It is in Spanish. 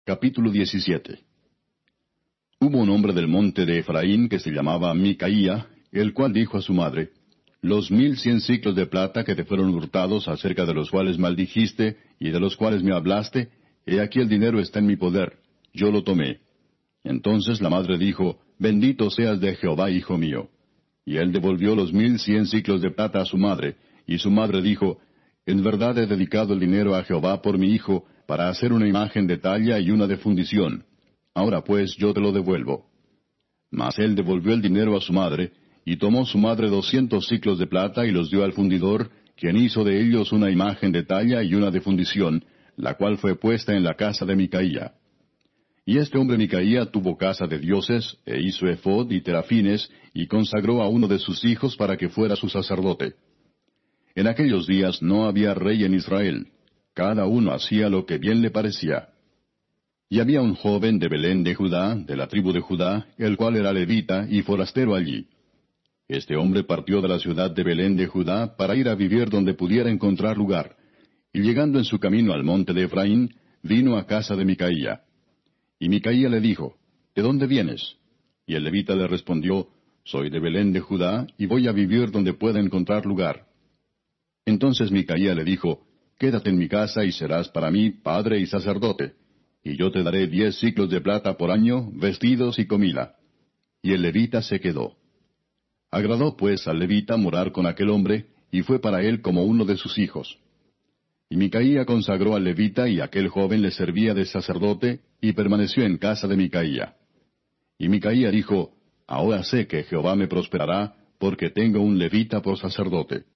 Capítulo 17. Hubo un hombre del monte de Efraín que se llamaba Micaía, el cual dijo a su madre: Los 1100 siclos de plata que te fueron hurtados, acerca de los cuales maldijiste y de los cuales me hablaste, he aquí el dinero está en mi poder, yo lo tomé. Entonces la madre dijo: Bendito seas de Jehová, hijo mío. Y él devolvió los 1100 siclos de plata a su madre, y su madre dijo: En verdad he dedicado el dinero a Jehová por mi hijo, para hacer una imagen de talla y una de fundición. Ahora pues yo te lo devuelvo. Mas él devolvió el dinero a su madre, y tomó su madre 200 siclos de plata y los dio al fundidor, quien hizo de ellos una imagen de talla y una de fundición, la cual fue puesta en la casa de Micaía. Y este hombre Micaía tuvo casa de dioses, e hizo ephod y terafines, y consagró a uno de sus hijos para que fuera su sacerdote. En aquellos días no había rey en Israel. Cada uno hacía lo que bien le parecía. Y había un joven de Belén de Judá, de la tribu de Judá, el cual era levita y forastero allí. Este hombre partió de la ciudad de Belén de Judá para ir a vivir donde pudiera encontrar lugar. Y llegando en su camino al monte de Efraín, vino a casa de Micaía. Y Micaía le dijo: ¿De dónde vienes? Y el levita le respondió: Soy de Belén de Judá, y voy a vivir donde pueda encontrar lugar. Entonces Micaía le dijo: Quédate en mi casa y serás para mí padre y sacerdote, y yo te daré 10 siclos de plata por año, vestidos y comida. Y el levita se quedó. Agradó pues al levita morar con aquel hombre, y fue para él como uno de sus hijos. Y Micaía consagró al levita, y aquel joven le servía de sacerdote, y permaneció en casa de Micaía. Y Micaía dijo: Ahora sé que Jehová me prosperará, porque tengo un levita por sacerdote.